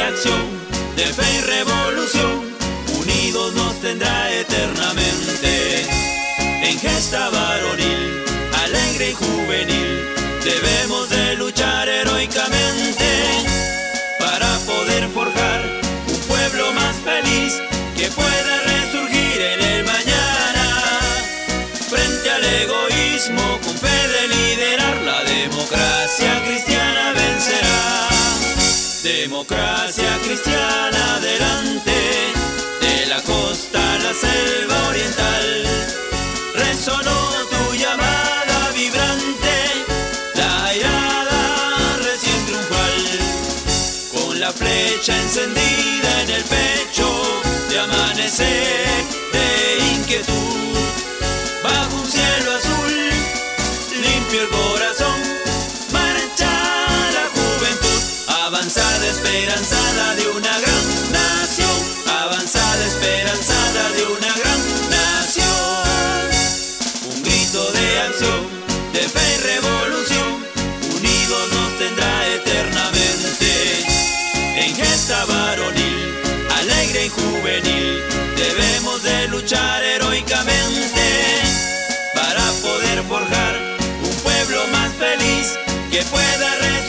de acción, de fe y revolución, unidos nos tendrá eternamente. En gesta varonil, alegre y juvenil, debemos de luchar heroicamente para poder forjar un pueblo más feliz que pueda resurgir en el mañana. Frente al egoísmo, con fe de liderar, la democracia cristiana vencerá. Democracia cristiana adelante, de la costa a la selva oriental. Resonó tu llamada vibrante, la airada recién triunfal. Con la flecha encendida en el pecho, de amanecer, de inquietud. Bajo un cielo azul, limpio el corazón, marcha la juventud. Avanzada, esperanzada de una gran nación. Avanzada, esperanzada de una gran nación. Un grito de acción, de fe y revolución, unidos nos tendrá eternamente. En gesta varonil, alegre y juvenil, debemos de luchar heroicamente para poder forjar un pueblo más feliz que pueda